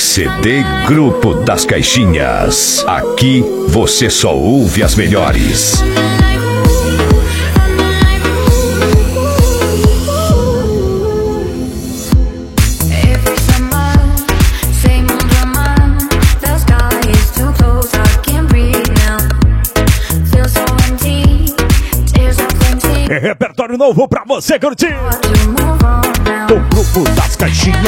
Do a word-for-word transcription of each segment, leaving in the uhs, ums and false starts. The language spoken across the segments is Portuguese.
C D Grupo das Caixinhas. Aqui você só ouve as melhores. É repertório novo pra você curtir. O Grupo das Caixinhas,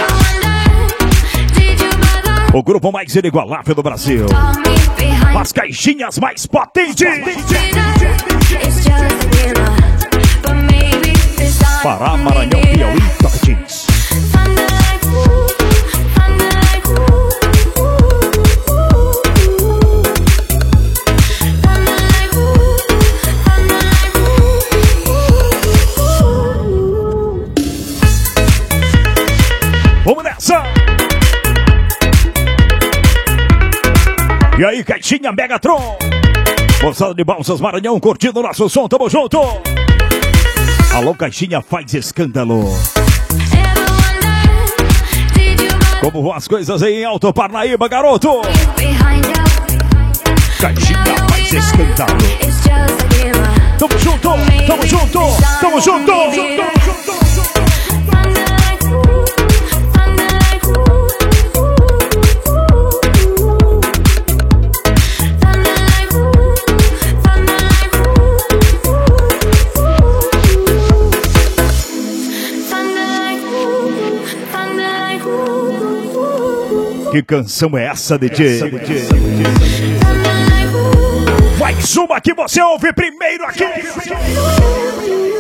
o grupo mais inigualável do Brasil. As caixinhas mais potentes. Pará, Maranhão, Piauí, Tocantins. Vamos nessa! E aí, Caixinha Megatron! Moçada de Balsas, Maranhão, curtindo o nosso som, tamo junto! Alô, Caixinha, faz escândalo! Como vão as coisas aí em Alto Parnaíba, garoto? Caixinha faz escândalo! Tamo junto, tamo junto, tamo junto! Tamo junto. Que canção é essa, D J? Essa, D J? Mais uma que você ouve primeiro aqui.